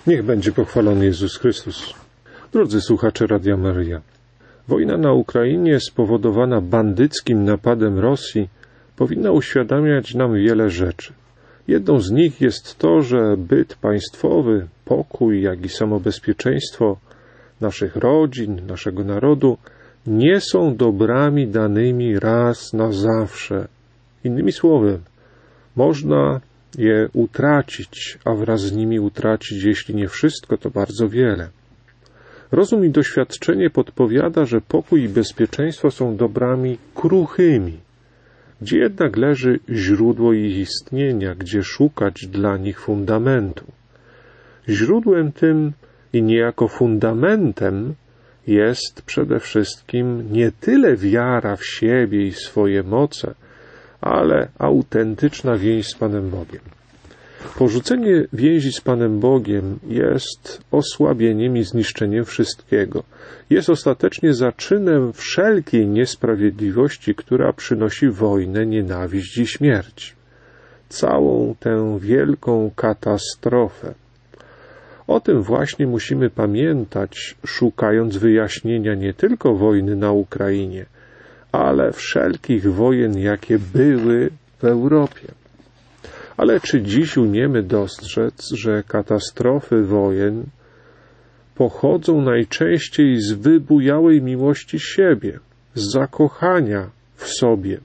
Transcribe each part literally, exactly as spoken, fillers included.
Niech będzie pochwalony Jezus Chrystus. Drodzy słuchacze Radia Maryja, wojna na Ukrainie spowodowana bandyckim napadem Rosji powinna uświadamiać nam wiele rzeczy. Jedną z nich jest to, że byt państwowy, pokój, jak i samobezpieczeństwo naszych rodzin, naszego narodu nie są dobrami danymi raz na zawsze. Innymi słowy, można je utracić, a wraz z nimi utracić, jeśli nie wszystko, to bardzo wiele. Rozum i doświadczenie podpowiada, że pokój i bezpieczeństwo są dobrami kruchymi. Gdzie jednak leży źródło ich istnienia, gdzie szukać dla nich fundamentu? Źródłem tym i niejako fundamentem jest przede wszystkim nie tyle wiara w siebie i swoje moce, ale autentyczna więź z Panem Bogiem. Porzucenie więzi z Panem Bogiem jest osłabieniem i zniszczeniem wszystkiego. Jest ostatecznie zaczynem wszelkiej niesprawiedliwości, która przynosi wojnę, nienawiść i śmierć. Całą tę wielką katastrofę. O tym właśnie musimy pamiętać, szukając wyjaśnienia nie tylko wojny na Ukrainie, ale wszelkich wojen, jakie były w Europie. Ale czy dziś umiemy dostrzec, że katastrofy wojen pochodzą najczęściej z wybujałej miłości siebie, z zakochania w sobie,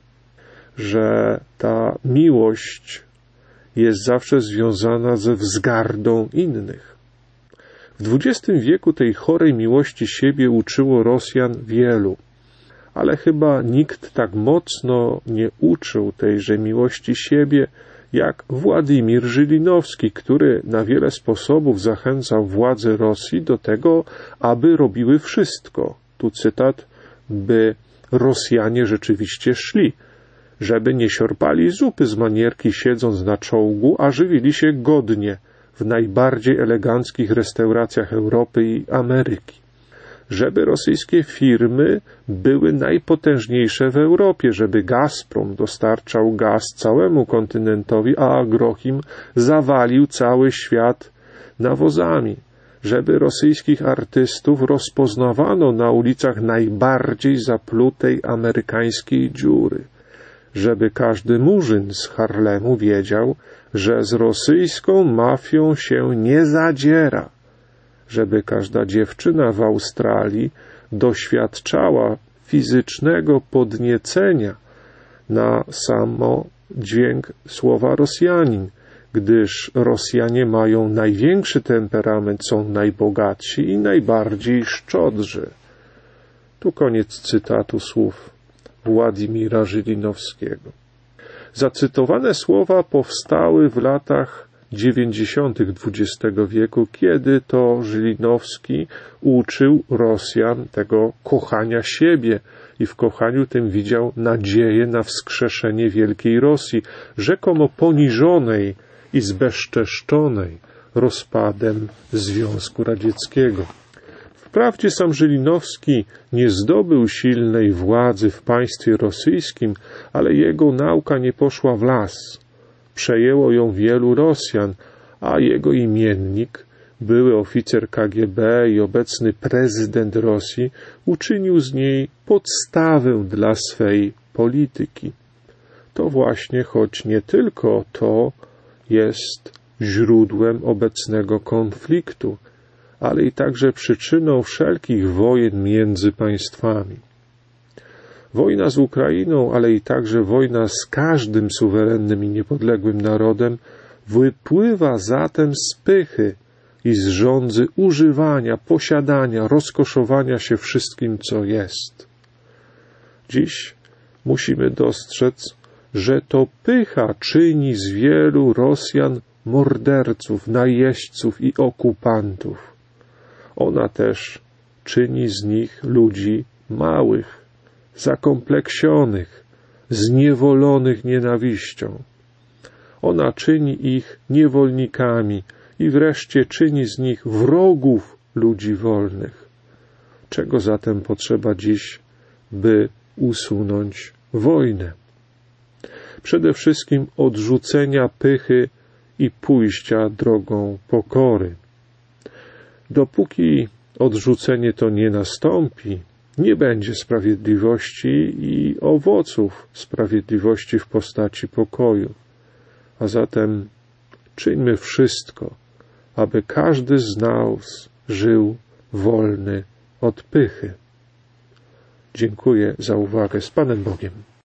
że ta miłość jest zawsze związana ze wzgardą innych? W dwudziestym wieku tej chorej miłości siebie uczyło Rosjan wielu, ale chyba nikt tak mocno nie uczył tejże miłości siebie, jak Władimir Żylinowski, który na wiele sposobów zachęcał władze Rosji do tego, aby robiły wszystko, tu cytat, by Rosjanie rzeczywiście szli, żeby nie siorpali zupy z manierki siedząc na czołgu, a żywili się godnie w najbardziej eleganckich restauracjach Europy i Ameryki. Żeby rosyjskie firmy były najpotężniejsze w Europie, żeby Gazprom dostarczał gaz całemu kontynentowi, a Agrochim zawalił cały świat nawozami, żeby rosyjskich artystów rozpoznawano na ulicach najbardziej zaplutej amerykańskiej dziury, żeby każdy murzyn z Harlemu wiedział, że z rosyjską mafią się nie zadziera, żeby każda dziewczyna w Australii doświadczała fizycznego podniecenia na samo dźwięk słowa Rosjanin, gdyż Rosjanie mają największy temperament, są najbogatsi i najbardziej szczodrzy. Tu koniec cytatu słów Władimira Żylinowskiego. Zacytowane słowa powstały w latach dziewięćdziesiątych dwudziestego wieku, kiedy to Żylinowski uczył Rosjan tego kochania siebie i w kochaniu tym widział nadzieję na wskrzeszenie wielkiej Rosji, rzekomo poniżonej i zbezczeszczonej rozpadem Związku Radzieckiego. Wprawdzie sam Żylinowski nie zdobył silnej władzy w państwie rosyjskim, ale jego nauka nie poszła w las. Przejęło ją wielu Rosjan, a jego imiennik, były oficer K G B i obecny prezydent Rosji, uczynił z niej podstawę dla swej polityki. To właśnie, choć nie tylko to jest źródłem obecnego konfliktu, ale i także przyczyną wszelkich wojen między państwami. Wojna z Ukrainą, ale i także wojna z każdym suwerennym i niepodległym narodem wypływa zatem z pychy i z żądzy używania, posiadania, rozkoszowania się wszystkim, co jest. Dziś musimy dostrzec, że to pycha czyni z wielu Rosjan morderców, najeźdźców i okupantów. Ona też czyni z nich ludzi małych, zakompleksionych, zniewolonych nienawiścią. Ona czyni ich niewolnikami i wreszcie czyni z nich wrogów ludzi wolnych. Czego zatem potrzeba dziś, by usunąć wojnę? Przede wszystkim odrzucenia pychy i pójścia drogą pokory. Dopóki odrzucenie to nie nastąpi, nie będzie sprawiedliwości i owoców sprawiedliwości w postaci pokoju. A zatem czyńmy wszystko, aby każdy z nas żył wolny od pychy. Dziękuję za uwagę. Z Panem Bogiem.